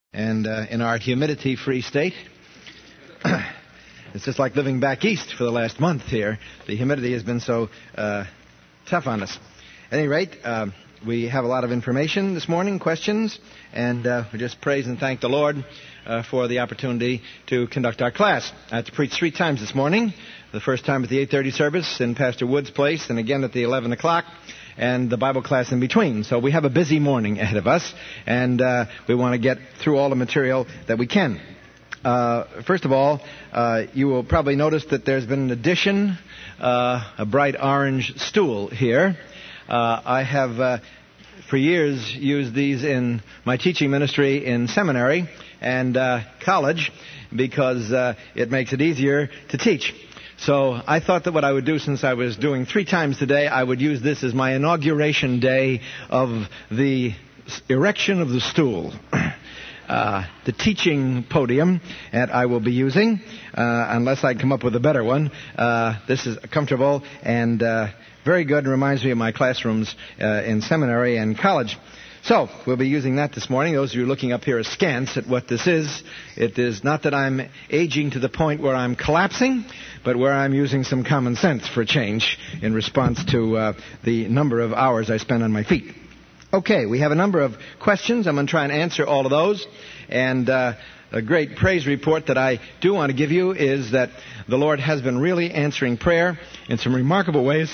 And in our humidity-free state, it's just like living back east for the last month here. The humidity has been so tough on us. At any rate, we have a lot of information this morning, questions, and we just praise and thank the Lord for the opportunity to conduct our class. I had to preach 3 times this morning. The first time at the 8:30 service in Pastor Wood's place, and again at the 11 o'clock. And the Bible class in between. So we have a busy morning ahead of us, and we want to get through all the material that we can. First of all, you will probably notice that there's been an addition, a bright orange stool here. I have for years used these in my teaching ministry in seminary and college because it makes it easier to teach. So I thought that what I would do, since I was doing 3 times today, I would use this as my inauguration day of the erection of the stool. The teaching podium that I will be using, unless I come up with a better one. This is comfortable and very good. It reminds me of my classrooms in seminary and college. So, we'll be using that this morning. Those of you looking up here askance at what this is, it is not that I'm aging to the point where I'm collapsing, but where I'm using some common sense for a change in response to the number of hours I spend on my feet. Okay, we have a number of questions. I'm going to try and answer all of those. And a great praise report that I do want to give you is that the Lord has been really answering prayer in some remarkable ways.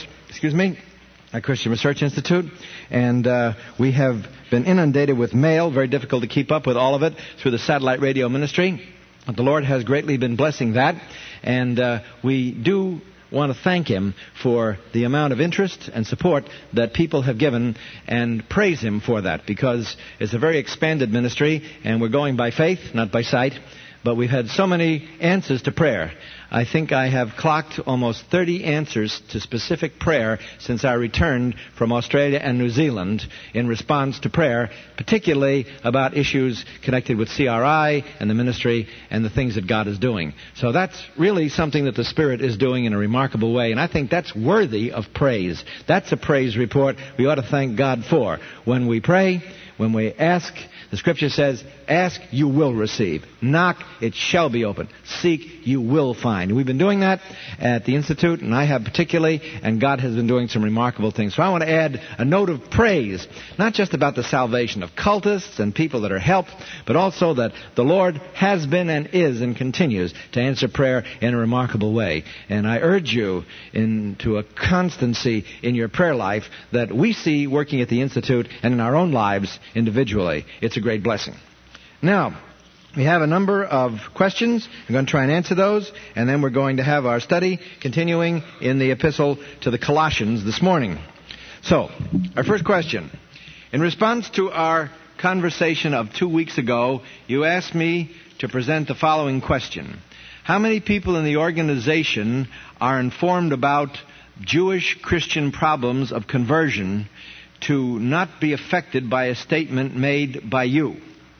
At Christian Research Institute, and we have been inundated with mail, very difficult to keep up with all of it through the satellite radio ministry. But the Lord has greatly been blessing that, and we do want to thank Him for the amount of interest and support that people have given, and praise Him for that, because it's a very expanded ministry, and we're going by faith, not by sight. But we've had so many answers to prayer. I think I have clocked almost 30 answers to specific prayer since I returned from Australia and New Zealand in response to prayer, particularly about issues connected with CRI and the ministry and the things that God is doing. So that's really something that the Spirit is doing in a remarkable way, and I think that's worthy of praise. That's a praise report we ought to thank God for. When we pray, when we ask, the Scripture says, ask, you will receive. Knock, it shall be opened. Seek, you will find. We've been doing that at the Institute, and I have particularly, and God has been doing some remarkable things. So I want to add a note of praise, not just about the salvation of cultists and people that are helped, but also that the Lord has been and is and continues to answer prayer in a remarkable way. And I urge you into a constancy in your prayer life that we see working at the Institute and in our own lives individually. It's a great blessing. Now, we have a number of questions. I'm going to try and answer those, and then we're going to have our study continuing in the epistle to the Colossians this morning. So, our first question. In response to our conversation of 2 weeks ago, you asked me to present the following question. How many people in the organization are informed about Jewish Christian problems of conversion to not be affected by a statement made by you?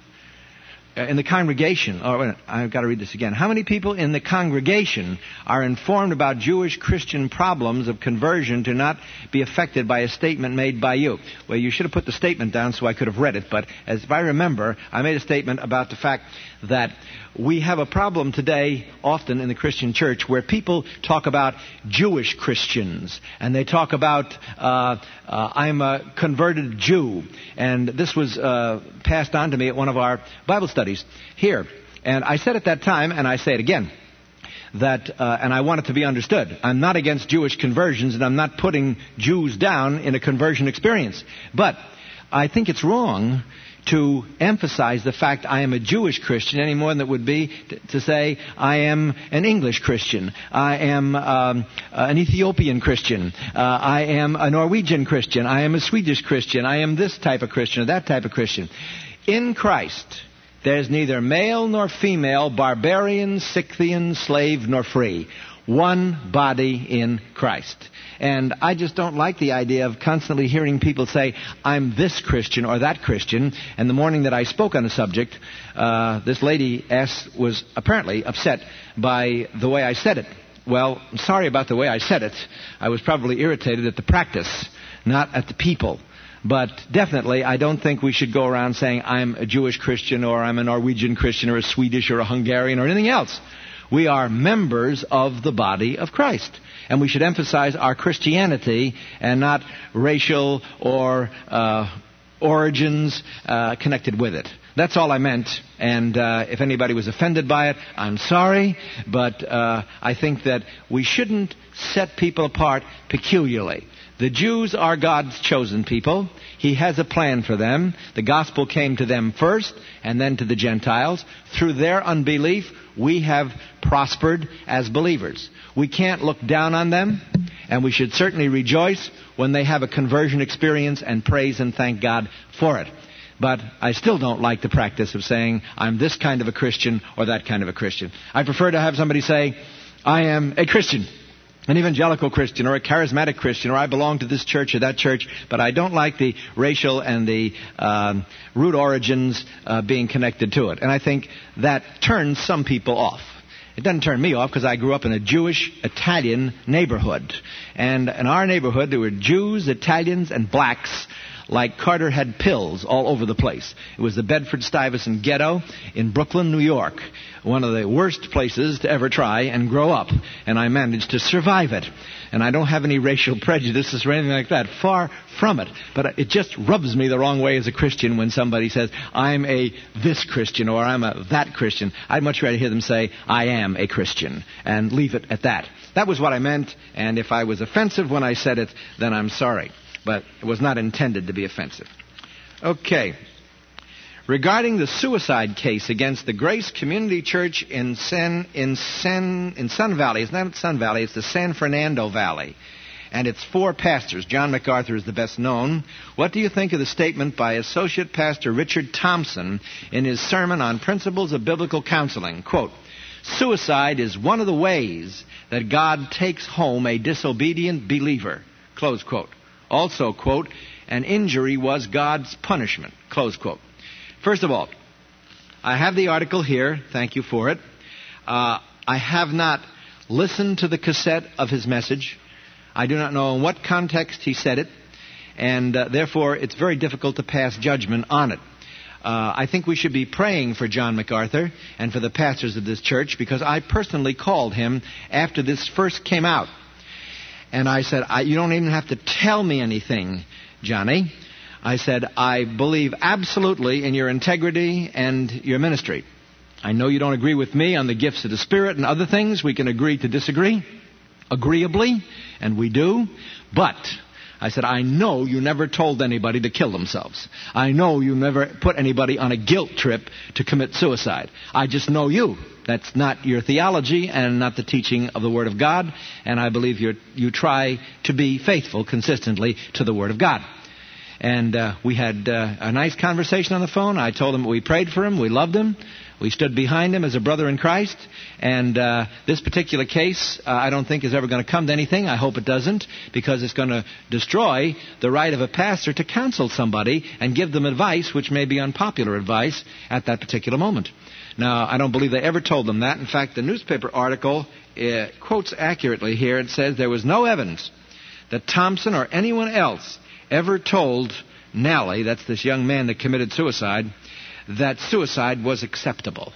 In the congregation, I've got to read this again. How many people in the congregation are informed about Jewish Christian problems of conversion to not be affected by a statement made by you? Well, you should have put the statement down so I could have read it, but as if I remember, I made a statement about the fact that we have a problem today often in the Christian church where people talk about Jewish Christians, and they talk about I'm a converted Jew, and this was passed on to me at one of our Bible studies here. And I said at that time, and I say it again, that, and I want it to be understood, I'm not against Jewish conversions, and I'm not putting Jews down in a conversion experience. But I think it's wrong to emphasize the fact I am a Jewish Christian any more than it would be to say I am an English Christian, I am an Ethiopian Christian, I am a Norwegian Christian, I am a Swedish Christian, I am this type of Christian or that type of Christian. In Christ, there's neither male nor female, barbarian, Scythian, slave, nor free. One body in Christ. And I just don't like the idea of constantly hearing people say, I'm this Christian or that Christian. And the morning that I spoke on the subject, this lady was apparently upset by the way I said it. Well, I'm sorry about the way I said it. I was probably irritated at the practice, not at the people. But definitely, I don't think we should go around saying, I'm a Jewish Christian, or I'm a Norwegian Christian, or a Swedish, or a Hungarian, or anything else. We are members of the body of Christ. And we should emphasize our Christianity and not racial or origins connected with it. That's all I meant. And if anybody was offended by it, I'm sorry. But I think that we shouldn't set people apart peculiarly. The Jews are God's chosen people. He has a plan for them. The gospel came to them first and then to the Gentiles. Through their unbelief, we have prospered as believers. We can't look down on them, and we should certainly rejoice when they have a conversion experience and praise and thank God for it. But I still don't like the practice of saying, I'm this kind of a Christian or that kind of a Christian. I prefer to have somebody say, I am a Christian, an evangelical Christian, or a charismatic Christian, or I belong to this church or that church, but I don't like the racial and the root origins being connected to it. And I think that turns some people off. It doesn't turn me off because I grew up in a Jewish-Italian neighborhood. And in our neighborhood, there were Jews, Italians, and blacks like Carter had pills all over the place. It was the Bedford-Stuyvesant ghetto in Brooklyn, New York. One of the worst places to ever try and grow up. And I managed to survive it. And I don't have any racial prejudices or anything like that. Far from it. But it just rubs me the wrong way as a Christian when somebody says, I'm a this Christian or I'm a that Christian. I'd much rather hear them say, I am a Christian, and leave it at that. That was what I meant. And if I was offensive when I said it, then I'm sorry. But it was not intended to be offensive. Okay. Regarding the suicide case against the Grace Community Church in Sun Valley. It's not Sun Valley, it's the San Fernando Valley. And it's 4 pastors. John MacArthur is the best known. What do you think of the statement by Associate Pastor Richard Thompson in his sermon on Principles of Biblical Counseling? Quote, suicide is one of the ways that God takes home a disobedient believer. Close quote. Also, quote, an injury was God's punishment. Close quote. First of all, I have the article here. Thank you for it. I have not listened to the cassette of his message. I do not know in what context he said it. And therefore, it's very difficult to pass judgment on it. I think we should be praying for John MacArthur and for the pastors of this church, because I personally called him after this first came out. And I said, you don't even have to tell me anything, Johnny. I said, I believe absolutely in your integrity and your ministry. I know you don't agree with me on the gifts of the Spirit and other things. We can agree to disagree, agreeably, and we do. But, I said, I know you never told anybody to kill themselves. I know you never put anybody on a guilt trip to commit suicide. I just know you. That's not your theology and not the teaching of the Word of God. And I believe you try to be faithful consistently to the Word of God. And we had a nice conversation on the phone. I told him we prayed for him. We loved him. We stood behind him as a brother in Christ. And this particular case, I don't think is ever going to come to anything. I hope it doesn't, because it's going to destroy the right of a pastor to counsel somebody and give them advice which may be unpopular advice at that particular moment. Now, I don't believe they ever told them that. In fact, the newspaper article quotes accurately here. It says there was no evidence that Thompson or anyone else ever told Nally, that's this young man that committed suicide, that suicide was acceptable.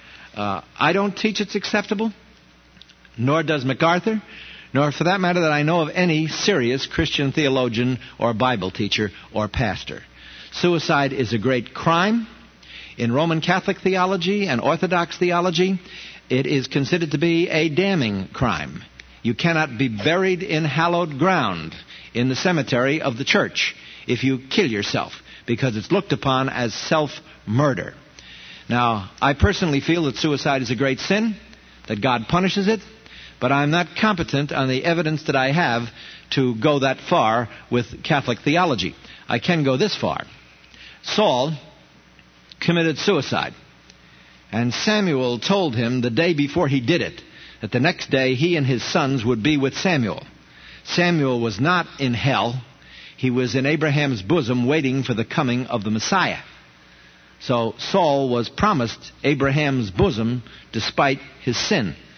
I don't teach it's acceptable, nor does MacArthur, nor for that matter that I know of any serious Christian theologian or Bible teacher or pastor. Suicide is a great crime. In Roman Catholic theology and Orthodox theology, it is considered to be a damning crime. You cannot be buried in hallowed ground in the cemetery of the church if you kill yourself, because it's looked upon as self-murder. Now, I personally feel that suicide is a great sin, that God punishes it, but I'm not competent on the evidence that I have to go that far with Catholic theology. I can go this far. Saul committed suicide, and Samuel told him the day before he did it that the next day he and his sons would be with Samuel. Samuel was not in hell. He was in Abraham's bosom waiting for the coming of the Messiah. So Saul was promised Abraham's bosom despite his sin.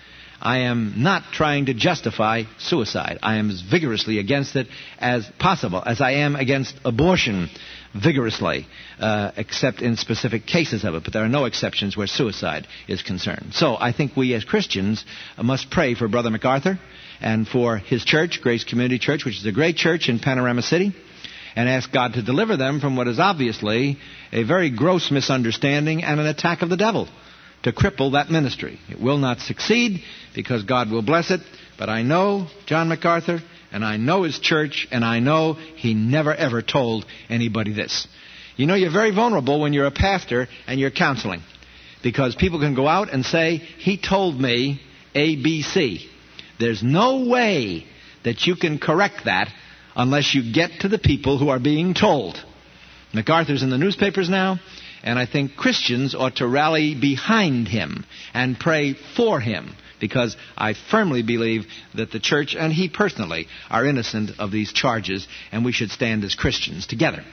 I am not trying to justify suicide. I am as vigorously against it as possible, as I am against abortion vigorously, except in specific cases of it. But there are no exceptions where suicide is concerned. So I think we as Christians must pray for Brother MacArthur and for his church, Grace Community Church, which is a great church in Panorama City, and ask God to deliver them from what is obviously a very gross misunderstanding and an attack of the devil to cripple that ministry. It will not succeed because God will bless it, but I know John MacArthur, and I know his church, and I know he never ever told anybody this. You know, you're very vulnerable when you're a pastor and you're counseling, because people can go out and say, he told me ABC. There's no way that you can correct that unless you get to the people who are being told. MacArthur's in the newspapers now, and I think Christians ought to rally behind him and pray for him, because I firmly believe that the church and he personally are innocent of these charges, and we should stand as Christians together.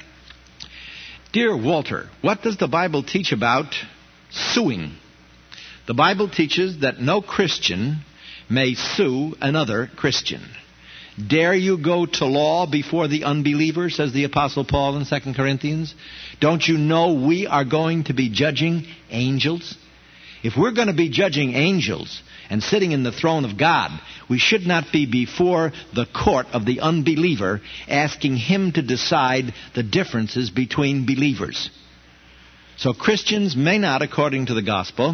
Dear Walter, what does the Bible teach about suing? The Bible teaches that no Christian may sue another Christian. Dare you go to law before the unbeliever, says the Apostle Paul in 2 Corinthians? Don't you know we are going to be judging angels? If we're going to be judging angels and sitting in the throne of God, we should not be before the court of the unbeliever asking him to decide the differences between believers. So Christians may not, according to the gospel,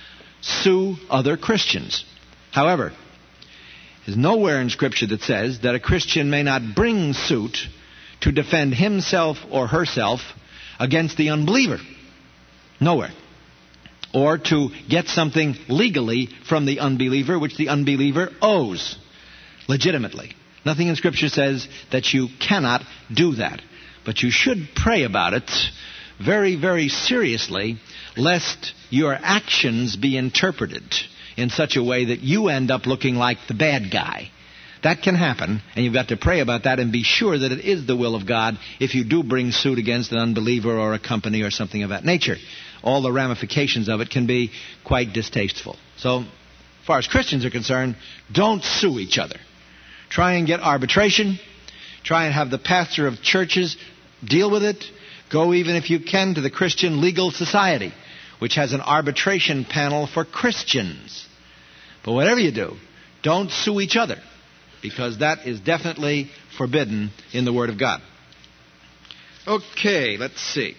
sue other Christians. However, there's nowhere in Scripture that says that a Christian may not bring suit to defend himself or herself against the unbeliever. Nowhere. Or to get something legally from the unbeliever which the unbeliever owes legitimately. Nothing in Scripture says that you cannot do that. But you should pray about it very, very seriously, lest your actions be interpreted in such a way that you end up looking like the bad guy. That can happen, and you've got to pray about that and be sure that it is the will of God if you do bring suit against an unbeliever or a company or something of that nature. All the ramifications of it can be quite distasteful. So, as far as Christians are concerned, don't sue each other. Try and get arbitration. Try and have the pastor of churches deal with it. Go, even if you can, to the Christian Legal Society, which has an arbitration panel for Christians. But whatever you do, don't sue each other, because that is definitely forbidden in the Word of God. Okay, let's see.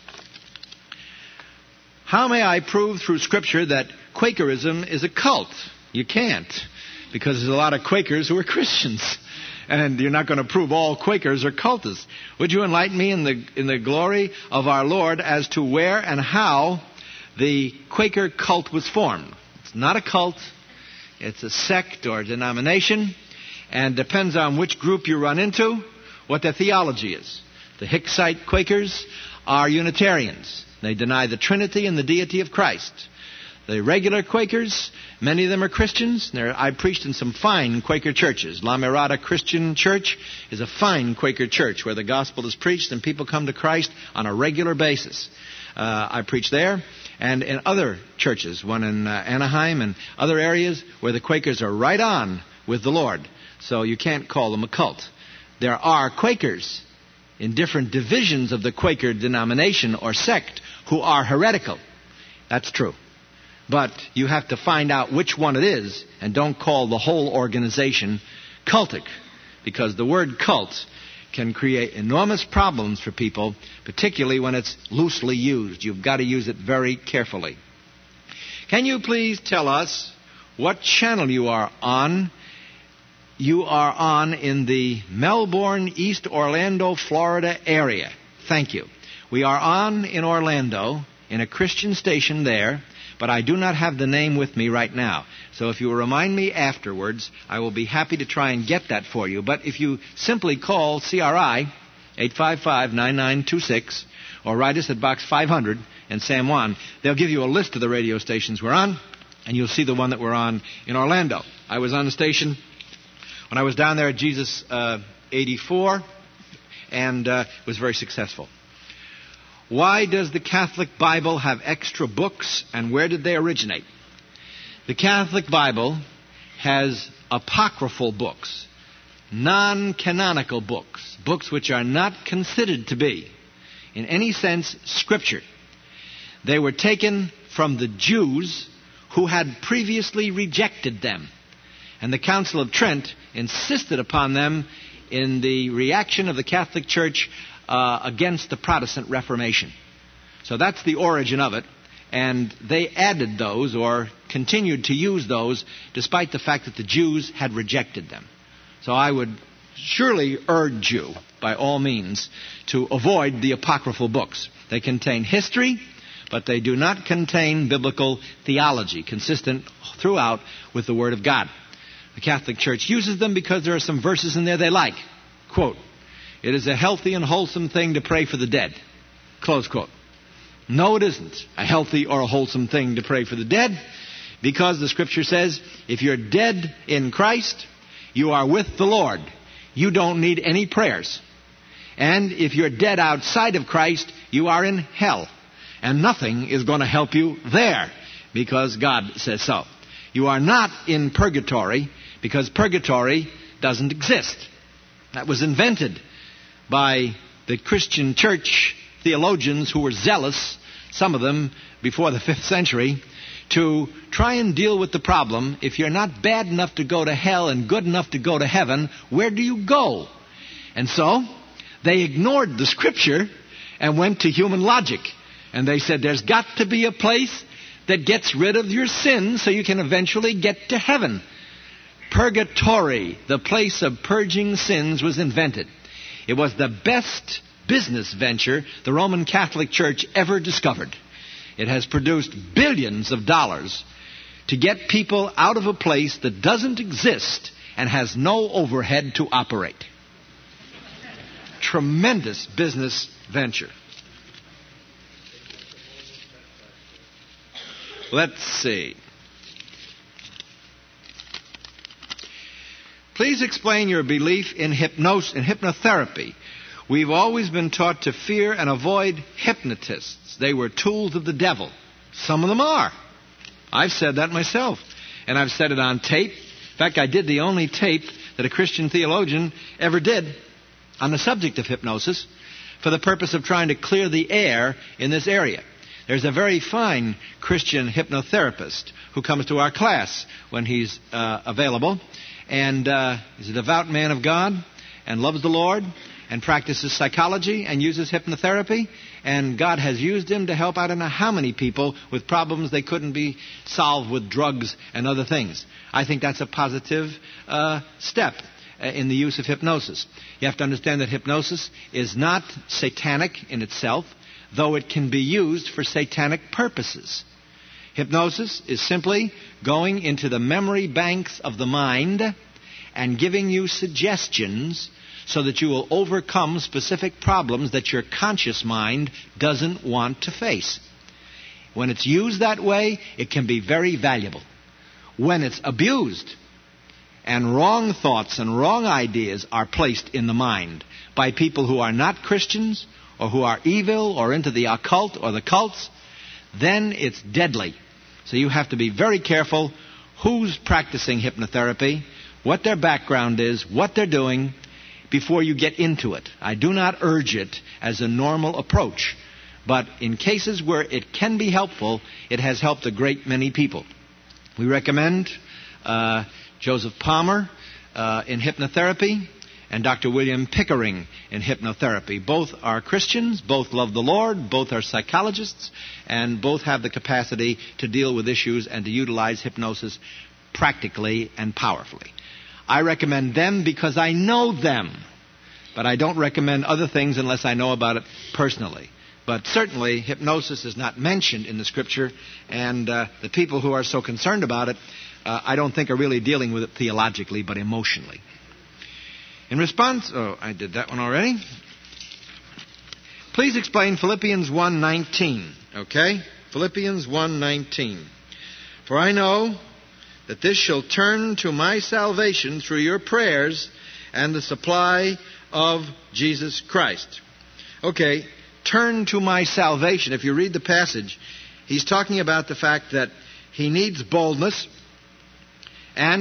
How may I prove through Scripture that Quakerism is a cult? You can't, because there's a lot of Quakers who are Christians. And you're not going to prove all Quakers are cultists. Would you enlighten me in the glory of our Lord as to where and how the Quaker cult was formed? It's not a cult. It's a sect or denomination, and depends on which group you run into, what their theology is. The Hicksite Quakers are Unitarians. They deny the Trinity and the deity of Christ. The regular Quakers, many of them are Christians. I preached in some fine Quaker churches. La Mirada Christian Church is a fine Quaker church where the gospel is preached and people come to Christ on a regular basis. I preached there. And in other churches, one in Anaheim and other areas where the Quakers are right on with the Lord. So you can't call them a cult. There are Quakers in different divisions of the Quaker denomination or sect who are heretical. That's true. But you have to find out which one it is, and don't call the whole organization cultic, because the word cult can create enormous problems for people, particularly when it's loosely used. You've got to use it very carefully. Can you please tell us what channel you are on? You are on in the Melbourne, East Orlando, Florida area. Thank you. We are on in Orlando, in a Christian station there, but I do not have the name with me right now. So if you will remind me afterwards, I will be happy to try and get that for you. But if you simply call CRI 855-9926 or write us at Box 500 in San Juan, they'll give you a list of the radio stations we're on, and you'll see the one that we're on in Orlando. I was on the station when I was down there at Jesus 84, and was very successful. Why does the Catholic Bible have extra books, and where did they originate? The Catholic Bible has apocryphal books, non-canonical books, books which are not considered to be, in any sense, Scripture. They were taken from the Jews who had previously rejected them. And the Council of Trent insisted upon them in the reaction of the Catholic Church against the Protestant Reformation. So that's the origin of it. And they added those, or continued to use those, despite the fact that the Jews had rejected them. So I would surely urge you, by all means, to avoid the apocryphal books. They contain history, but they do not contain biblical theology, consistent throughout with the Word of God. The Catholic Church uses them because there are some verses in there they like. Quote, "It is a healthy and wholesome thing to pray for the dead." Close quote. No, it isn't a healthy or a wholesome thing to pray for the dead, because the Scripture says, if you're dead in Christ, you are with the Lord. You don't need any prayers. And if you're dead outside of Christ, you are in hell. And nothing is going to help you there, because God says so. You are not in purgatory, because purgatory doesn't exist. That was invented by the Christian church theologians who were zealous, some of them before the 5th century, to try and deal with the problem. If you're not bad enough to go to hell and good enough to go to heaven, where do you go? And so they ignored the Scripture and went to human logic. And they said there's got to be a place that gets rid of your sins so you can eventually get to heaven. Purgatory, the place of purging sins, was invented. It was the best business venture the Roman Catholic Church ever discovered. It has produced billions of dollars to get people out of a place that doesn't exist and has no overhead to operate. Tremendous business venture. Let's see. Please explain your belief in hypnotherapy. We've always been taught to fear and avoid hypnotists. They were tools of the devil. Some of them are. I've said that myself. And I've said it on tape. In fact, I did the only tape that a Christian theologian ever did on the subject of hypnosis for the purpose of trying to clear the air in this area. There's a very fine Christian hypnotherapist who comes to our class when he's available. And he's a devout man of God and loves the Lord and practices psychology and uses hypnotherapy. And God has used him to help I don't know how many people with problems they couldn't be solved with drugs and other things. I think that's a positive step in the use of hypnosis. You have to understand that hypnosis is not satanic in itself, though it can be used for satanic purposes. Hypnosis is simply going into the memory banks of the mind and giving you suggestions so that you will overcome specific problems that your conscious mind doesn't want to face. When it's used that way, it can be very valuable. When it's abused and wrong thoughts and wrong ideas are placed in the mind by people who are not Christians or who are evil or into the occult or the cults, then it's deadly. So you have to be very careful who's practicing hypnotherapy, what their background is, what they're doing, before you get into it. I do not urge it as a normal approach, but in cases where it can be helpful, it has helped a great many people. We recommend Joseph Palmer in hypnotherapy and Dr. William Pickering in hypnotherapy. Both are Christians, both love the Lord, both are psychologists, and both have the capacity to deal with issues and to utilize hypnosis practically and powerfully. I recommend them because I know them, but I don't recommend other things unless I know about it personally. But certainly, hypnosis is not mentioned in the Scripture, and the people who are so concerned about it, I don't think are really dealing with it theologically, but emotionally. In response, I did that one already. Please explain Philippians 1:19. Okay? Philippians 1:19. For I know that this shall turn to my salvation through your prayers and the supply of Jesus Christ. Okay, turn to my salvation. If you read the passage, he's talking about the fact that he needs boldness and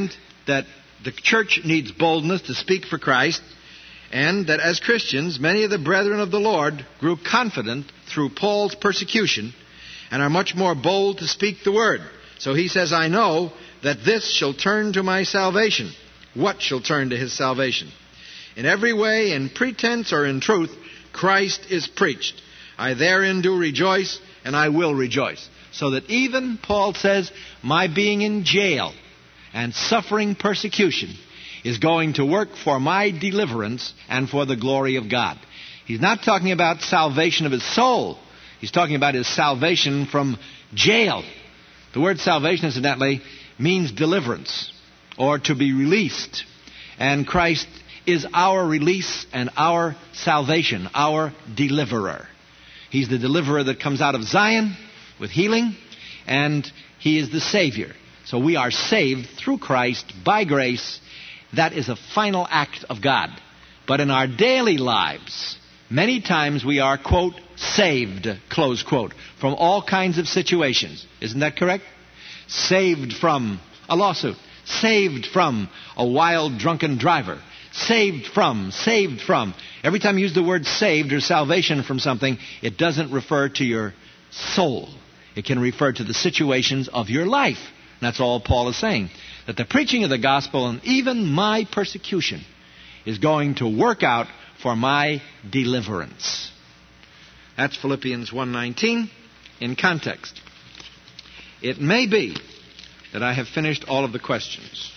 that the church needs boldness to speak for Christ, and that as Christians, many of the brethren of the Lord grew confident through Paul's persecution and are much more bold to speak the word. So he says, I know that this shall turn to my salvation. What shall turn to his salvation? In every way, in pretense or in truth, Christ is preached. I therein do rejoice, and I will rejoice. So that even, Paul says, my being in jail and suffering persecution is going to work for my deliverance and for the glory of God. He's not talking about salvation of his soul. He's talking about his salvation from jail. The word salvation, incidentally, means deliverance or to be released. And Christ is our release and our salvation, our deliverer. He's the deliverer that comes out of Zion with healing, and he is the Savior. So we are saved through Christ by grace. That is a final act of God. But in our daily lives, many times we are, quote, saved, close quote, from all kinds of situations. Isn't that correct? Saved from a lawsuit. Saved from a wild, drunken driver. Saved from. Every time you use the word saved or salvation from something, it doesn't refer to your soul. It can refer to the situations of your life. And that's all Paul is saying. That the preaching of the gospel and even my persecution is going to work out for my deliverance. That's Philippians 1:19 in context. It may be that I have finished all of the questions.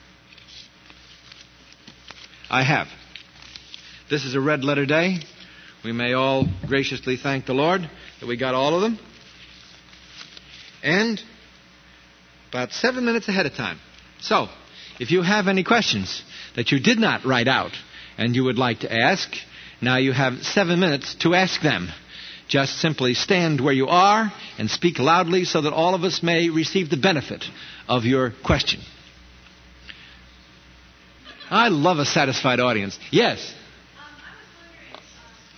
I have. This is a red letter day. We may all graciously thank the Lord that we got all of them. And about 7 minutes ahead of time. So, if you have any questions that you did not write out and you would like to ask, now you have 7 minutes to ask them. Just simply stand where you are and speak loudly so that all of us may receive the benefit of your question. I love a satisfied audience. Yes? I was wondering, the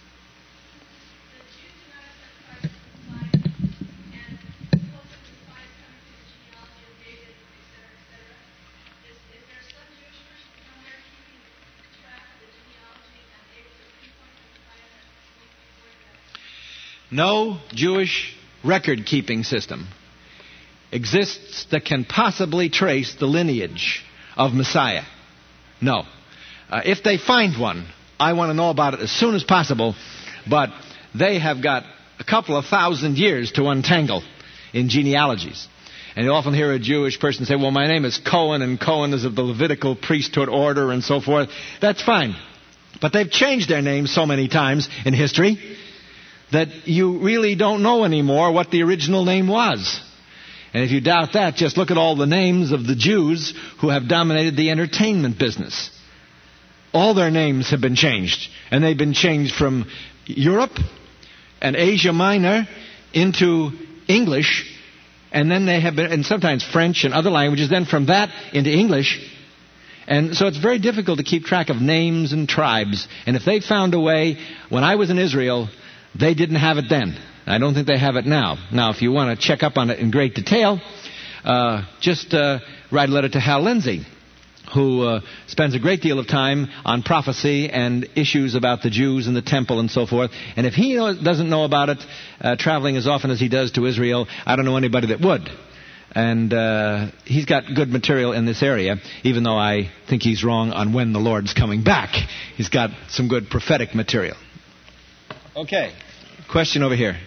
Jews do not accept Christ as Messiah, and most of the spies coming to the genealogy of David, etc., etc. Is there some Jewish person from there keeping track of the genealogy and able to pinpoint the Messiah that speaks before that? No Jewish record-keeping system exists that can possibly trace the lineage of Messiah. No. If they find one, I want to know about it as soon as possible, but they have got a couple of thousand years to untangle in genealogies. And you often hear a Jewish person say, well, my name is Cohen, and Cohen is of the Levitical priesthood order and so forth. That's fine. But they've changed their names so many times in history that you really don't know anymore what the original name was. And if you doubt that, just look at all the names of the Jews who have dominated the entertainment business. All their names have been changed. And they've been changed from Europe and Asia Minor into English. And then they have been, and sometimes French and other languages, then from that into English. And so it's very difficult to keep track of names and tribes. And if they found a way, when I was in Israel, they didn't have it then. I don't think they have it now. Now, if you want to check up on it in great detail, just write a letter to Hal Lindsey, who spends a great deal of time on prophecy and issues about the Jews and the temple and so forth. And if he doesn't know about it, traveling as often as he does to Israel, I don't know anybody that would. And he's got good material in this area, even though I think he's wrong on when the Lord's coming back. He's got some good prophetic material. Okay. Question over here.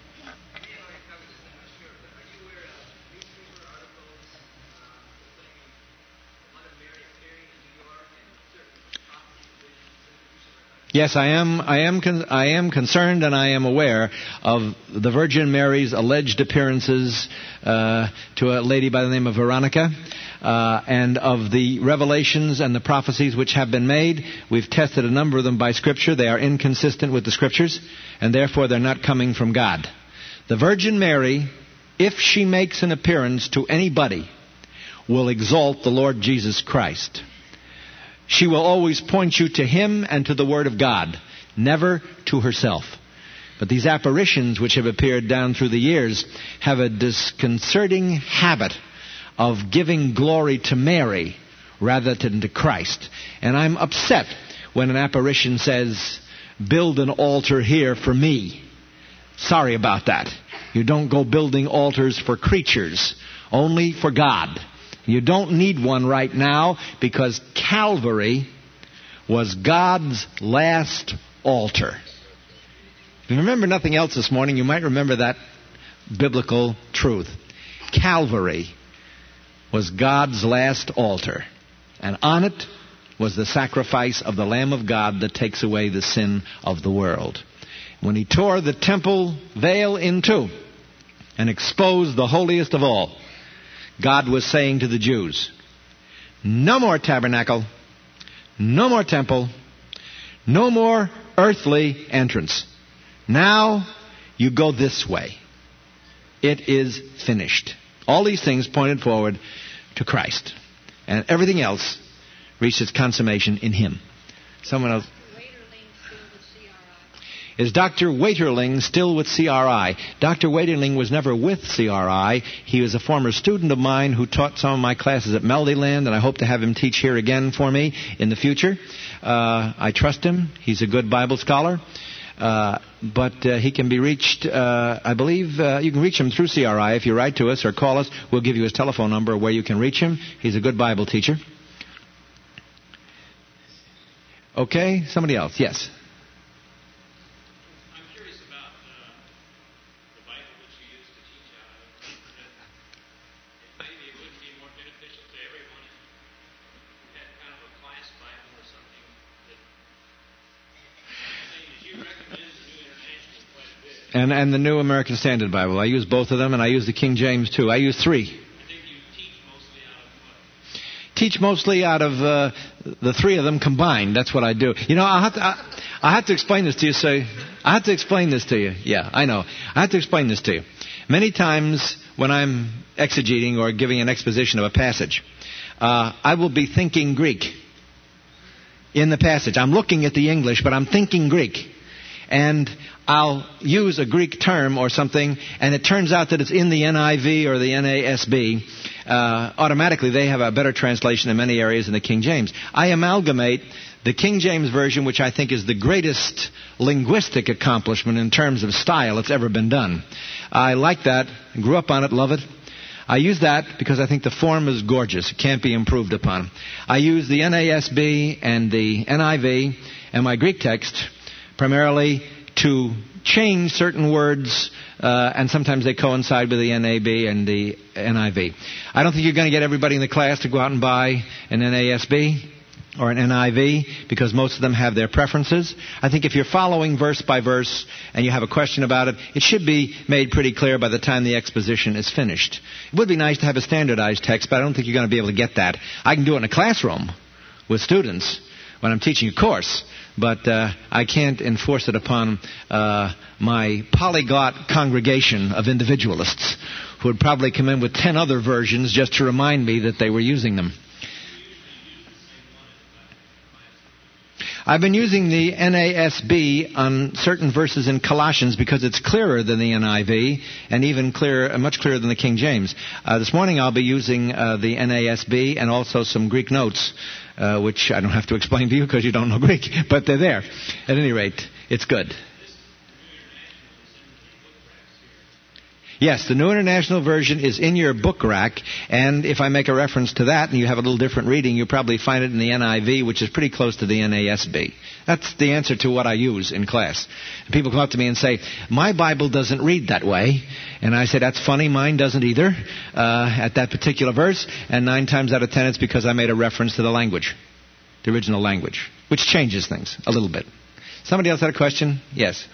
Yes, I am concerned, and I am aware of the Virgin Mary's alleged appearances to a lady by the name of Veronica, and of the revelations and the prophecies which have been made. We've tested a number of them by Scripture. They are inconsistent with the Scriptures, and therefore they're not coming from God. The Virgin Mary, if she makes an appearance to anybody, will exalt the Lord Jesus Christ. She will always point you to Him and to the Word of God, never to herself. But these apparitions which have appeared down through the years have a disconcerting habit of giving glory to Mary rather than to Christ. And I'm upset when an apparition says, build an altar here for me. Sorry about that. You don't go building altars for creatures, only for God. You don't need one right now because Calvary was God's last altar. If you remember nothing else this morning, you might remember that biblical truth. Calvary was God's last altar, and on it was the sacrifice of the Lamb of God that takes away the sin of the world. When he tore the temple veil in two and exposed the holiest of all, God was saying to the Jews, no more tabernacle, no more temple, no more earthly entrance. Now you go this way. It is finished. All these things pointed forward to Christ. And everything else reached its consummation in Him. Someone else. Is Dr. Waiterling still with CRI? Dr. Waiterling was never with CRI. He was a former student of mine who taught some of my classes at Melodyland, and I hope to have him teach here again for me in the future. I trust him. He's a good Bible scholar. But he can be reached, I believe, you can reach him through CRI if you write to us or call us. We'll give you his telephone number where you can reach him. He's a good Bible teacher. Okay, somebody else. Yes. I'm curious about the Bible that you use to teach out of. Maybe it would be more beneficial to everyone if you had kind of a class Bible or something that you recommend the New International quite a bit. And the New American Standard Bible. I use both of them, and I use the King James too. I use three. I think you teach mostly out of what? Teach mostly out of the three of them combined. That's what I do. You know, I have to explain this to you. I have to explain this to you. Yeah, I know. I have to explain this to you. Many times when I'm exegeting or giving an exposition of a passage, I will be thinking Greek in the passage. I'm looking at the English, but I'm thinking Greek. And I'll use a Greek term or something, and it turns out that it's in the NIV or the NASB. Automatically, they have a better translation in many areas than the King James. I amalgamate the King James Version, which I think is the greatest linguistic accomplishment in terms of style that's ever been done. I like that. I grew up on it, love it. I use that because I think the form is gorgeous. It can't be improved upon. I use the NASB and the NIV and my Greek text primarily to change certain words, and sometimes they coincide with the NAB and the NIV. I don't think you're going to get everybody in the class to go out and buy an NASB or an NIV because most of them have their preferences. I think if you're following verse by verse and you have a question about it, it should be made pretty clear by the time the exposition is finished. It would be nice to have a standardized text, but I don't think you're going to be able to get that. I can do it in a classroom with students when I'm teaching a course, but I can't enforce it upon my polyglot congregation of individualists who would probably come in with 10 other versions just to remind me that they were using them. I've been using the NASB on certain verses in Colossians because it's clearer than the NIV and even clearer, much clearer than the King James. This morning I'll be using the NASB and also some Greek notes, which I don't have to explain to you because you don't know Greek, but they're there. At any rate, it's good. Yes, the New International Version is in your book rack, and if I make a reference to that and you have a little different reading, you'll probably find it in the NIV, which is pretty close to the NASB. That's the answer to what I use in class. And people come up to me and say, my Bible doesn't read that way. And I say, that's funny, mine doesn't either, at that particular verse, and 9 times out of 10 it's because I made a reference to the language, the original language, which changes things a little bit. Somebody else had a question? Yes.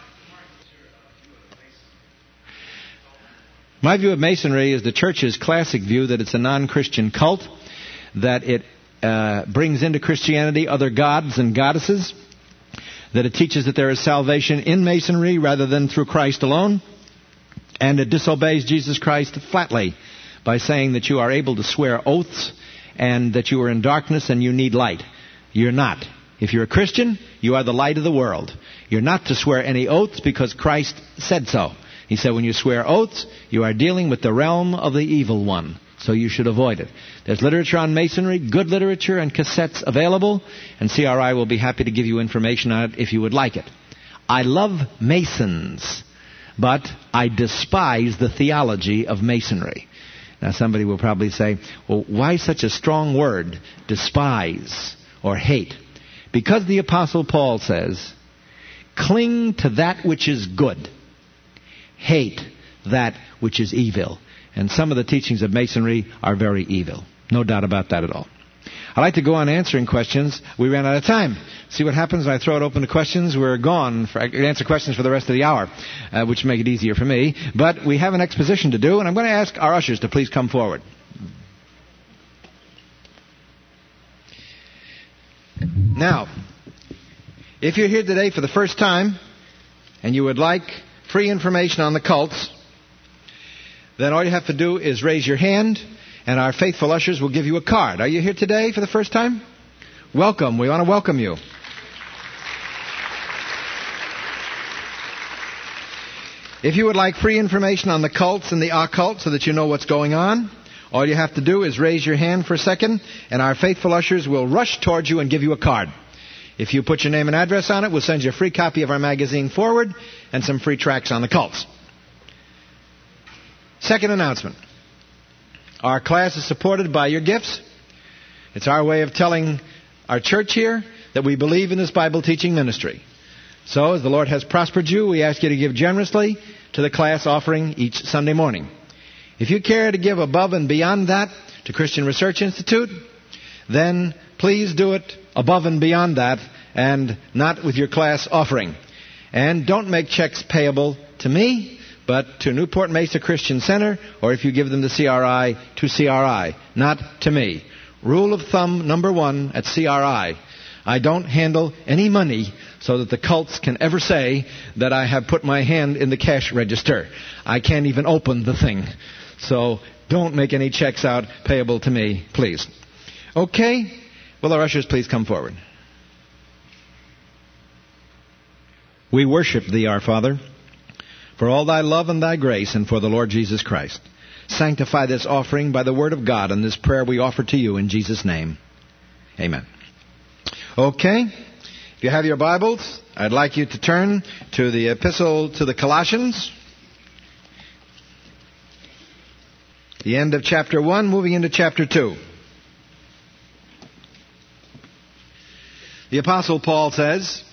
My view of Masonry is the Church's classic view that it's a non-Christian cult, that it brings into Christianity other gods and goddesses, that it teaches that there is salvation in Masonry rather than through Christ alone, and it disobeys Jesus Christ flatly by saying that you are able to swear oaths and that you are in darkness and you need light. You're not. If you're a Christian, you are the light of the world. You're not to swear any oaths because Christ said so. He said when you swear oaths, you are dealing with the realm of the evil one. so you should avoid it. There's literature on Masonry, good literature and cassettes available, and CRI will be happy to give you information on it if you would like it. I love Masons, but I despise the theology of Masonry. Now somebody will probably say, well, why such a strong word, despise or hate? Because the Apostle Paul says, cling to that which is good, hate that which is evil. And some of the teachings of Masonry are very evil. No doubt about that at all. I'd like to go on answering questions. We ran out of time. See what happens when I throw it open to questions. We're gone. I can answer questions for the rest of the hour, which make it easier for me. But we have an exposition to do, and I'm going to ask our ushers to please come forward. Now, if you're here today for the first time and you would like free information on the cults, then all you have to do is raise your hand, and our faithful ushers will give you a card. Are you here today for the first time? Welcome. We want to welcome you. If you would like free information on the cults and the occult so that you know what's going on, all you have to do is raise your hand for a second, and our faithful ushers will rush towards you and give you a card. If you put your name and address on it, we'll send you a free copy of our magazine Forward and some free tracts on the cults. Second announcement. Our class is supported by your gifts. It's our way of telling our church here that we believe in this Bible teaching ministry. So, as the Lord has prospered you, we ask you to give generously to the class offering each Sunday morning. If you care to give above and beyond that to Christian Research Institute, then please do it above and beyond that and not with your class offering. And don't make checks payable to me, but to Newport Mesa Christian Center, or if you give them to CRI, not to me. Rule of thumb number 1 at CRI. I don't handle any money so that the cults can ever say that I have put my hand in the cash register. I can't even open the thing. So don't make any checks out payable to me, please. Okay? Will our ushers please come forward? We worship Thee, our Father, for all Thy love and Thy grace, and for the Lord Jesus Christ. Sanctify this offering by the Word of God, and this prayer we offer to You in Jesus' name. Amen. Okay. If you have your Bibles, I'd like you to turn to the Epistle to the Colossians. The end of chapter 1, moving into chapter 2. The Apostle Paul says,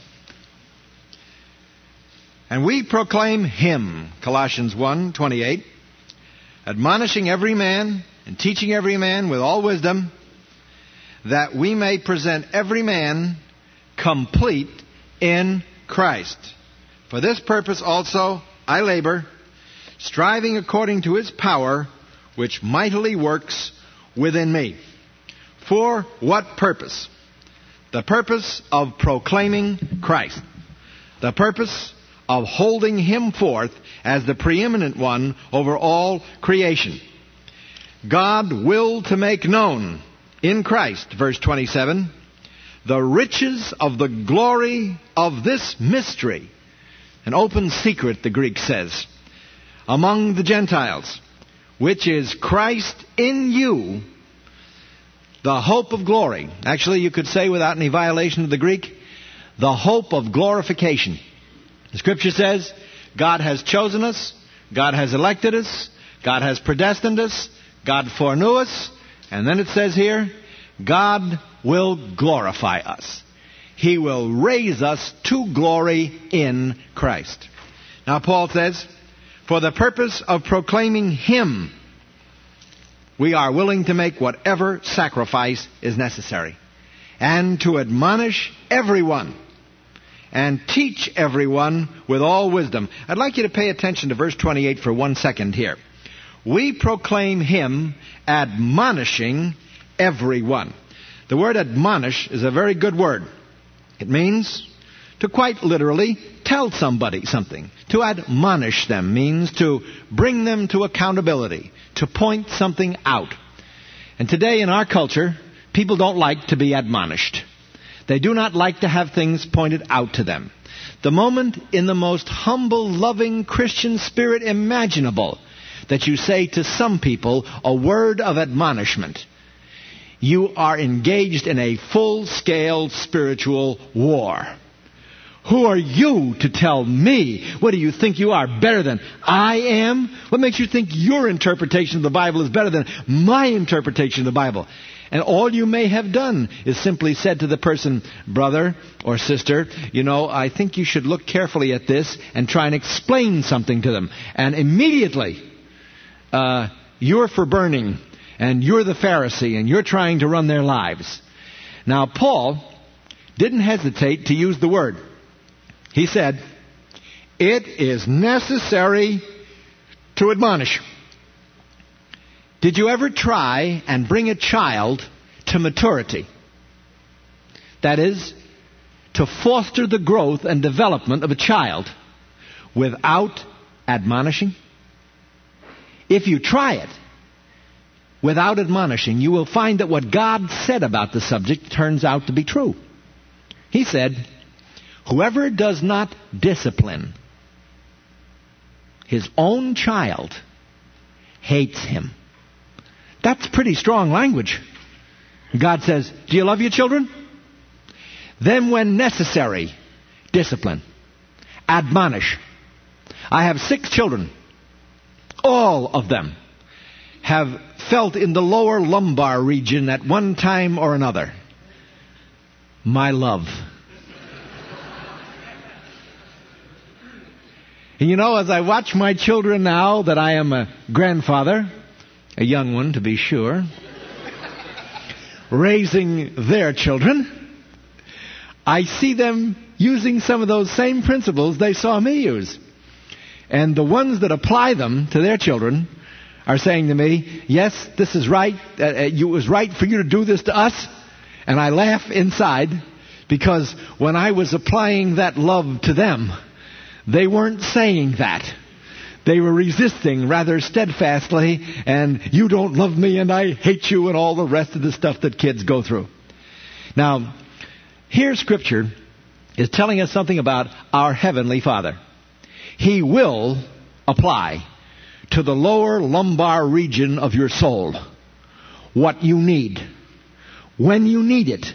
and we proclaim Him, Colossians 1:28, admonishing every man and teaching every man with all wisdom, that we may present every man complete in Christ. For this purpose also I labor, striving according to His power, which mightily works within me. For what purpose? The purpose of proclaiming Christ. The purpose of holding Him forth as the preeminent one over all creation. God willed to make known in Christ, verse 27, the riches of the glory of this mystery, an open secret, the Greek says, among the Gentiles, which is Christ in you, the hope of glory. Actually, you could say without any violation of the Greek, the hope of glorification. The Scripture says, God has chosen us, God has elected us, God has predestined us, God foreknew us, and then it says here, God will glorify us. He will raise us to glory in Christ. Now Paul says, for the purpose of proclaiming Him, we are willing to make whatever sacrifice is necessary, and to admonish everyone and teach everyone with all wisdom. I'd like you to pay attention to verse 28 for 1 second here. We proclaim Him admonishing everyone. The word admonish is a very good word. It means to quite literally tell somebody something. To admonish them means to bring them to accountability, to point something out. And today in our culture, people don't like to be admonished. They do not like to have things pointed out to them. The moment in the most humble, loving Christian spirit imaginable that you say to some people a word of admonishment, you are engaged in a full-scale spiritual war. Who are you to tell me? What do you think you are, better than I am? What makes you think your interpretation of the Bible is better than my interpretation of the Bible? And all you may have done is simply said to the person, brother or sister, I think you should look carefully at this and try and explain something to them. And immediately, you're for burning, and you're the Pharisee, and you're trying to run their lives. Now, Paul didn't hesitate to use the word. He said, it is necessary to admonish. Did you ever try and bring a child to maturity? That is, to foster the growth and development of a child without admonishing? If you try it without admonishing, you will find that what God said about the subject turns out to be true. He said, whoever does not discipline his own child hates him. That's pretty strong language. God says, do you love your children? Then when necessary, discipline. Admonish. I have 6 children. All of them have felt in the lower lumbar region at one time or another my love. And as I watch my children now that I am a grandfather, a young one to be sure, raising their children, I see them using some of those same principles they saw me use. And the ones that apply them to their children are saying to me, yes, this is right. It was right for you to do this to us. And I laugh inside because when I was applying that love to them, they weren't saying that. They were resisting rather steadfastly, and you don't love me and I hate you and all the rest of the stuff that kids go through. Now, here Scripture is telling us something about our Heavenly Father. He will apply to the lower lumbar region of your soul what you need, when you need it,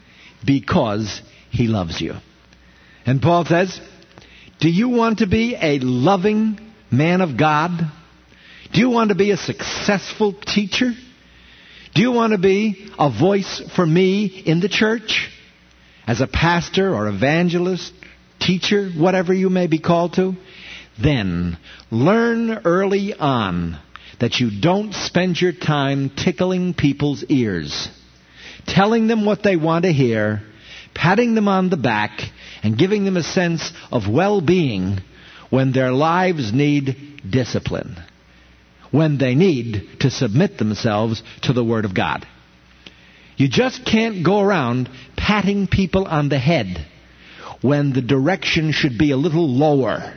because He loves you. And Paul says, do you want to be a loving man of God? Do you want to be a successful teacher? Do you want to be a voice for me in the church? As a pastor or evangelist, teacher, whatever you may be called to? Then learn early on that you don't spend your time tickling people's ears, telling them what they want to hear, patting them on the back, and giving them a sense of well-being when their lives need discipline, when they need to submit themselves to the Word of God. You just can't go around patting people on the head when the direction should be a little lower,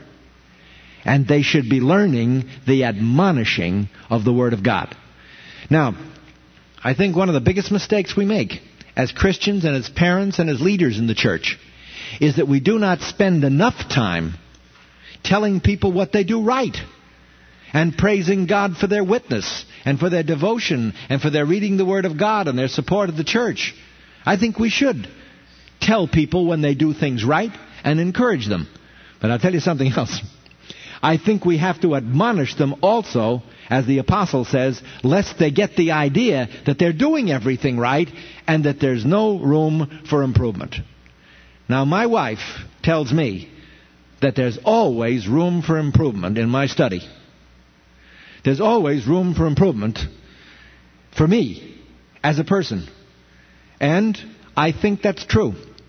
and they should be learning the admonishing of the Word of God. Now, I think one of the biggest mistakes we make as Christians and as parents and as leaders in the church is that we do not spend enough time telling people what they do right and praising God for their witness and for their devotion and for their reading the Word of God and their support of the church. I think we should tell people when they do things right and encourage them. But I'll tell you something else. I think we have to admonish them also, as the apostle says, lest they get the idea that they're doing everything right and that there's no room for improvement. Now, my wife tells me that there's always room for improvement in my study. There's always room for improvement for me as a person. And I think that's true.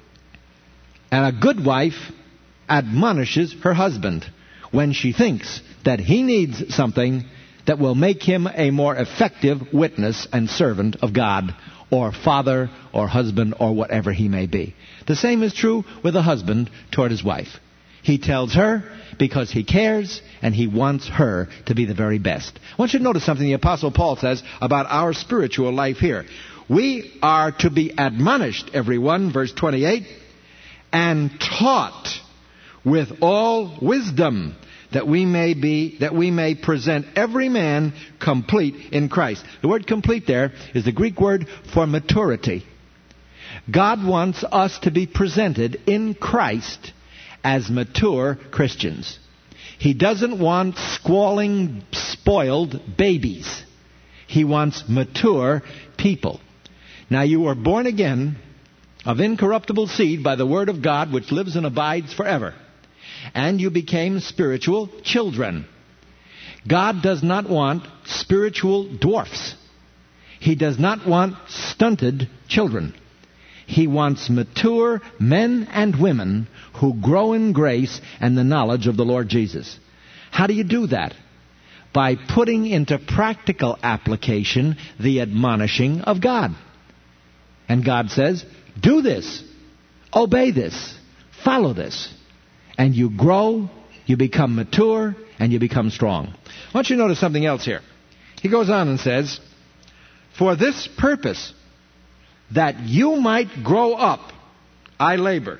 And a good wife admonishes her husband when she thinks that he needs something that will make him a more effective witness and servant of God, or father, or husband, or whatever he may be. The same is true with a husband toward his wife. He tells her because he cares and he wants her to be the very best. I want you to notice something the Apostle Paul says about our spiritual life here. We are to be admonished, everyone, verse 28, and taught with all wisdom, that we may present every man complete in Christ. The word complete there is the Greek word for maturity. God wants us to be presented in Christ as mature Christians. He doesn't want squalling, spoiled babies. He wants mature people. Now you were born again of incorruptible seed by the word of God, which lives and abides forever. And you became spiritual children. God does not want spiritual dwarfs. He does not want stunted children. He wants mature men and women who grow in grace and the knowledge of the Lord Jesus. How do you do that? By putting into practical application the admonishing of God. And God says, do this, obey this, follow this. And you grow, you become mature, and you become strong. I want you to notice something else here. He goes on and says, for this purpose, that you might grow up, I labor,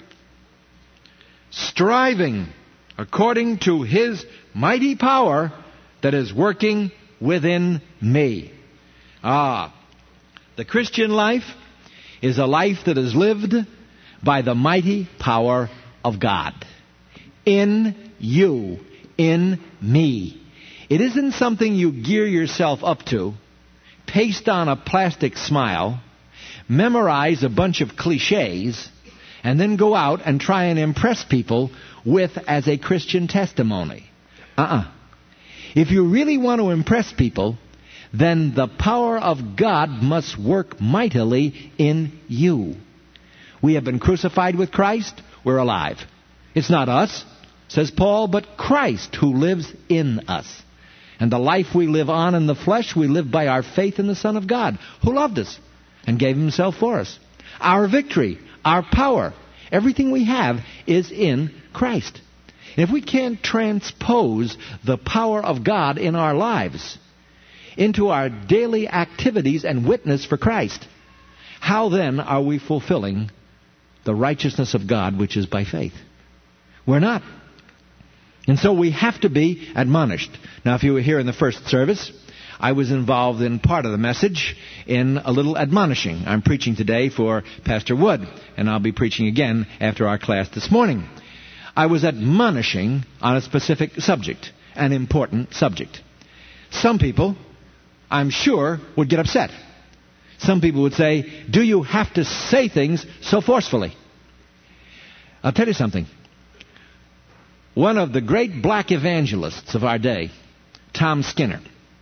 striving according to His mighty power that is working within me. The Christian life is a life that is lived by the mighty power of God. In you, in me. It isn't something you gear yourself up to, paste on a plastic smile, memorize a bunch of cliches, and then go out and try and impress people with as a Christian testimony. If you really want to impress people, then the power of God must work mightily in you. We have been crucified with Christ. We're alive. It's not us, says Paul, but Christ who lives in us. And the life we live on in the flesh, we live by our faith in the Son of God, who loved us and gave Himself for us. Our victory, our power, everything we have is in Christ. And if we can't transpose the power of God in our lives into our daily activities and witness for Christ, how then are we fulfilling the righteousness of God which is by faith? We're not. And so we have to be admonished. Now, if you were here in the first service, I was involved in part of the message in a little admonishing. I'm preaching today for Pastor Wood, and I'll be preaching again after our class this morning. I was admonishing on a specific subject, an important subject. Some people, I'm sure, would get upset. Some people would say, do you have to say things so forcefully? I'll tell you something. One of the great black evangelists of our day, Tom Skinner,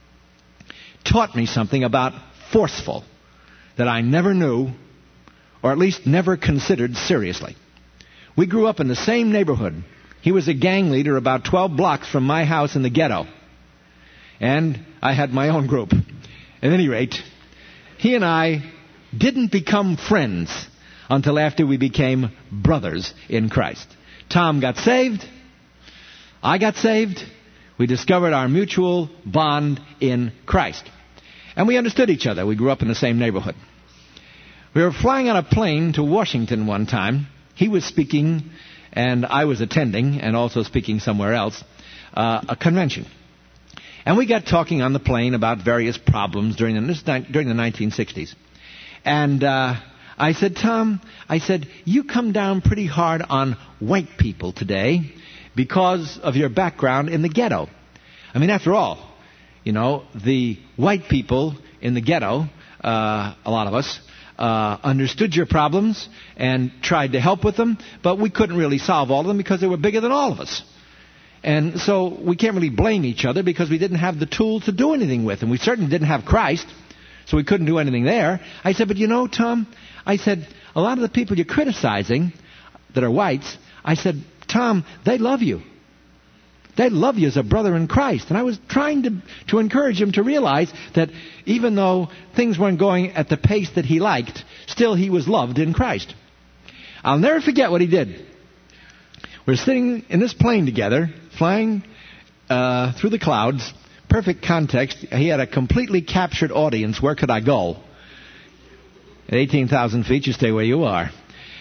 taught me something about forceful that I never knew, or at least never considered seriously. We grew up in the same neighborhood. He was a gang leader about 12 blocks from my house in the ghetto. And I had my own group. At any rate, he and I didn't become friends until after we became brothers in Christ. Tom got saved. I got saved. We discovered our mutual bond in Christ. And we understood each other. We grew up in the same neighborhood. We were flying on a plane to Washington one time. He was speaking, and I was attending, and also speaking somewhere else, a convention. And we got talking on the plane about various problems during the 1960s. And I said, Tom, you come down pretty hard on white people today because of your background in the ghetto. I mean, after all, the white people in the ghetto, a lot of us, understood your problems and tried to help with them, but we couldn't really solve all of them because they were bigger than all of us. And so we can't really blame each other because we didn't have the tools to do anything with, and we certainly didn't have Christ, so we couldn't do anything there. I said, but Tom, I said, a lot of the people you're criticizing that are whites, I said, Tom, they love you. They love you as a brother in Christ. And I was trying to encourage him to realize that even though things weren't going at the pace that he liked, still he was loved in Christ. I'll never forget what he did. We're sitting in this plane together, flying through the clouds. Perfect context. He had a completely captured audience. Where could I go? At 18,000 feet, you stay where you are.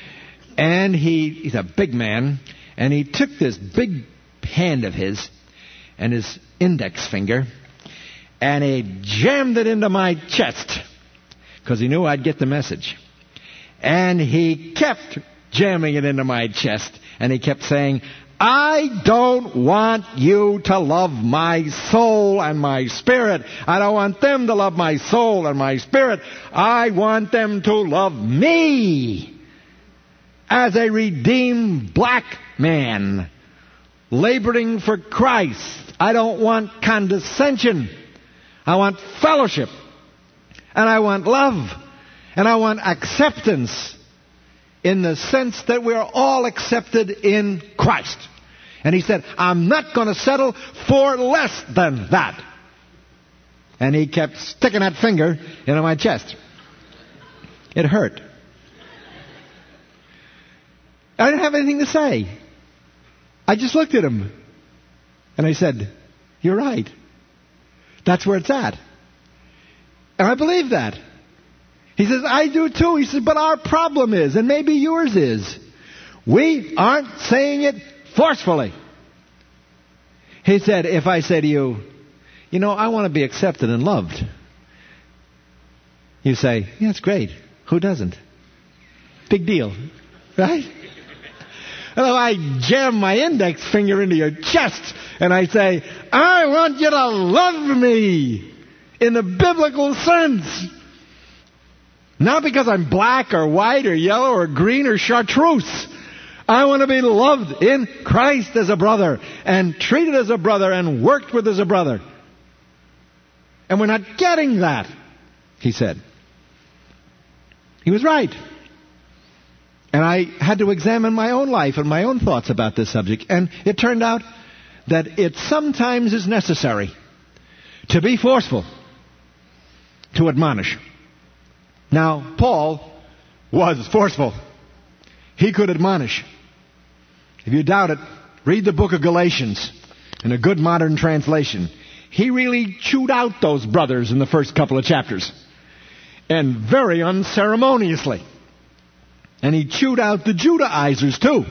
And he's a big man, and he took this big hand of his, and his index finger, and he jammed it into my chest because he knew I'd get the message. And he kept jamming it into my chest, and he kept saying, I don't want you to love my soul and my spirit. I don't want them to love my soul and my spirit. I want them to love me as a redeemed black man laboring for Christ. I don't want condescension. I want fellowship. And I want love. And I want acceptance in the sense that we're all accepted in Christ. And he said, I'm not going to settle for less than that. And he kept sticking that finger into my chest. It hurt. I didn't have anything to say. I just looked at him. And I said, you're right. That's where it's at. And I believe that. He says, I do too. He says, but our problem is, and maybe yours is, we aren't saying it forcefully. He said, if I say to you, you know, I want to be accepted and loved, you say, yeah, that's great. Who doesn't? Big deal. Right? And if I jam my index finger into your chest and I say, I want you to love me in the biblical sense. Not because I'm black or white or yellow or green or chartreuse. I want to be loved in Christ as a brother and treated as a brother and worked with as a brother. And we're not getting that, he said. He was right. And I had to examine my own life and my own thoughts about this subject. And it turned out that it sometimes is necessary to be forceful, to admonish. Now, Paul was forceful. He could admonish. If you doubt it, read the book of Galatians in a good modern translation. He really chewed out those brothers in the first couple of chapters. And very unceremoniously. And he chewed out the Judaizers too.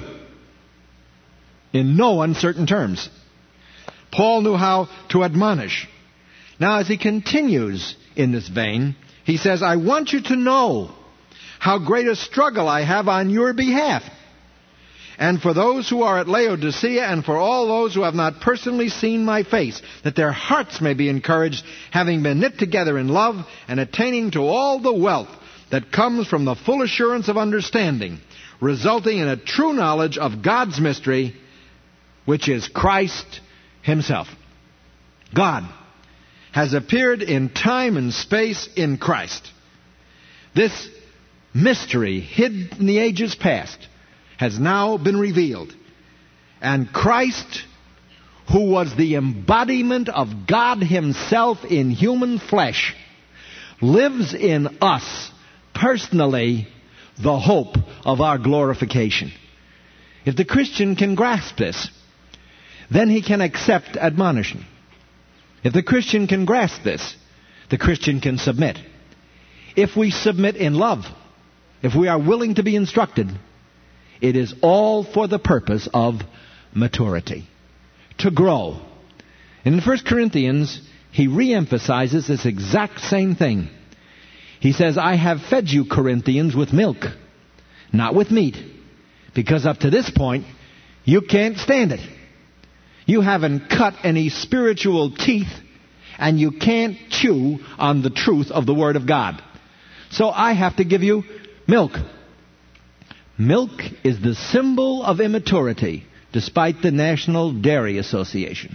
In no uncertain terms. Paul knew how to admonish. Now, as he continues in this vein, he says, I want you to know how great a struggle I have on your behalf. And for those who are at Laodicea and for all those who have not personally seen my face, that their hearts may be encouraged, having been knit together in love and attaining to all the wealth that comes from the full assurance of understanding, resulting in a true knowledge of God's mystery, which is Christ himself. God has appeared in time and space in Christ. This mystery, hid in the ages past, has now been revealed. And Christ, who was the embodiment of God himself in human flesh, lives in us personally, the hope of our glorification. If the Christian can grasp this, then he can accept admonition. If the Christian can grasp this, the Christian can submit. If we submit in love, if we are willing to be instructed, it is all for the purpose of maturity, to grow. And in 1 Corinthians, he reemphasizes this exact same thing. He says, I have fed you, Corinthians, with milk, not with meat, because up to this point, you can't stand it. You haven't cut any spiritual teeth, and you can't chew on the truth of the Word of God. So I have to give you milk. Milk is the symbol of immaturity, despite the National Dairy Association.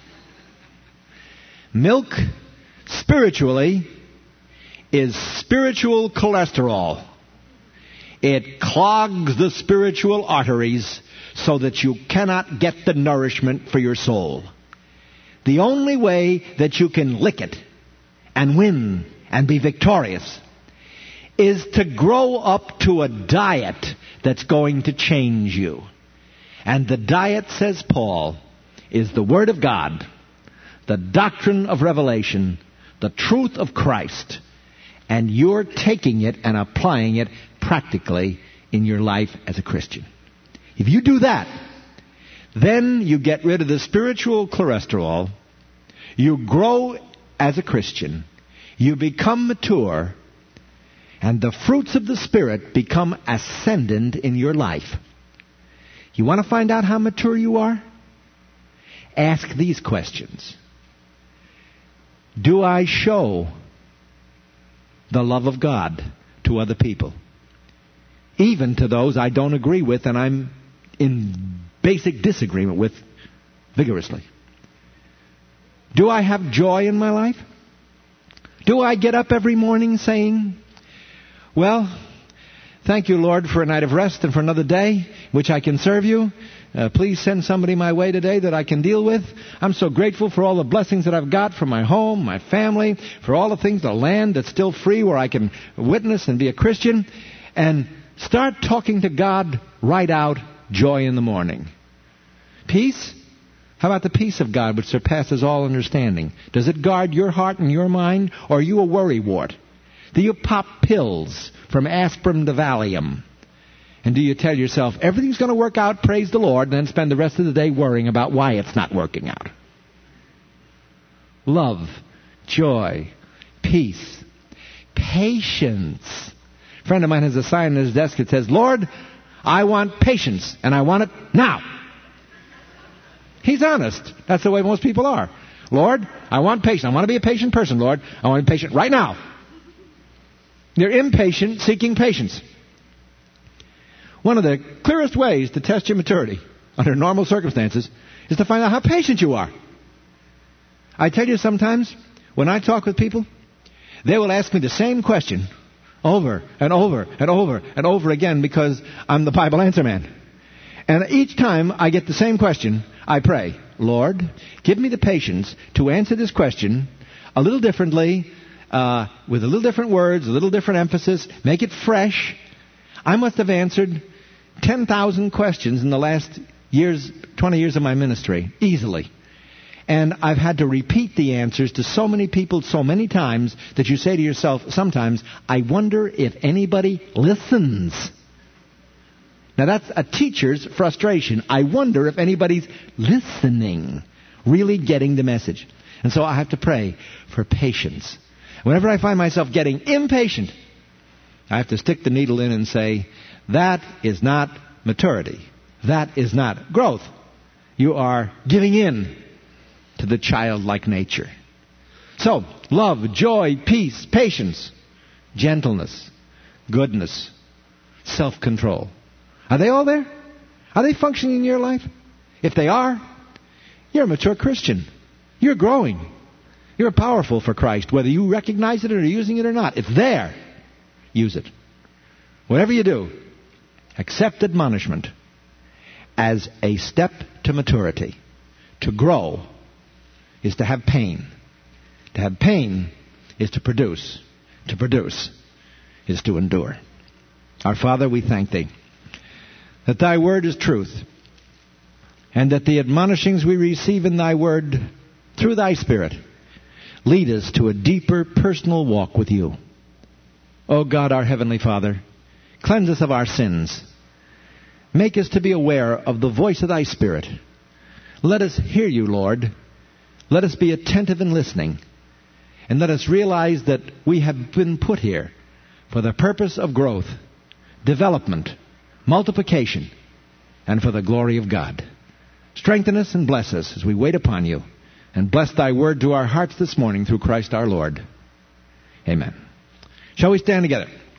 Milk, spiritually, is spiritual cholesterol. It clogs the spiritual arteries so that you cannot get the nourishment for your soul. The only way that you can lick it and win and be victorious is to grow up to a diet that's going to change you. And the diet, says Paul, is the Word of God, the doctrine of revelation, the truth of Christ, and you're taking it and applying it practically in your life as a Christian. If you do that, Then you get rid of the spiritual cholesterol. You grow as a Christian. You become mature. And the fruits of the Spirit become ascendant in your life. You want to find out how mature you are? Ask these questions. Do I show the love of God to other people? Even to those I don't agree with and I'm in basic disagreement with vigorously. Do I have joy in my life? Do I get up every morning saying, well, thank you, Lord, for a night of rest and for another day which I can serve you. Please send somebody my way today that I can deal with. I'm so grateful for all the blessings that I've got from my home, my family, for all the things, the land that's still free where I can witness and be a Christian. And start talking to God right out, joy in the morning. Peace? How about the peace of God which surpasses all understanding? Does it guard your heart and your mind, or are you a worrywart? Do you pop pills from aspirin to Valium? And do you tell yourself, everything's going to work out, praise the Lord, and then spend the rest of the day worrying about why it's not working out? Love, joy, peace, patience. A friend of mine has a sign on his desk that says, Lord, I want patience, and I want it now. He's honest. That's the way most people are. Lord, I want patience. I want to be a patient person, Lord. I want to be patient right now. They're impatient, seeking patience. One of the clearest ways to test your maturity under normal circumstances is to find out how patient you are. I tell you sometimes, when I talk with people, they will ask me the same question over and over and over and over again because I'm the Bible answer man. And each time I get the same question, I pray, Lord, give me the patience to answer this question a little differently, with a little different words, a little different emphasis, make it fresh. I must have answered 10,000 questions in the last 20 years of my ministry, easily. And I've had to repeat the answers to so many people so many times that you say to yourself sometimes, I wonder if anybody listens. Now that's a teacher's frustration. I wonder if anybody's listening, really getting the message. And so I have to pray for patience. Whenever I find myself getting impatient, I have to stick the needle in and say, that is not maturity. That is not growth. You are giving in to the childlike nature. So, love, joy, peace, patience, gentleness, goodness, self-control. Are they all there? Are they functioning in your life? If they are, you're a mature Christian. You're growing. You're powerful for Christ, whether you recognize it or are using it or not. It's there. Use it. Whatever you do, accept admonishment as a step to maturity. To grow is to have pain. To have pain is to produce. To produce is to endure. Our Father, we thank Thee that Thy Word is truth, and that the admonishings we receive in Thy Word through Thy Spirit lead us to a deeper personal walk with You. O God, our Heavenly Father, cleanse us of our sins. Make us to be aware of the voice of Thy Spirit. Let us hear You, Lord. Let us be attentive in listening. And let us realize that we have been put here for the purpose of growth, development, multiplication, and for the glory of God. Strengthen us and bless us as we wait upon You. And bless Thy Word to our hearts this morning through Christ our Lord. Amen. Shall we stand together?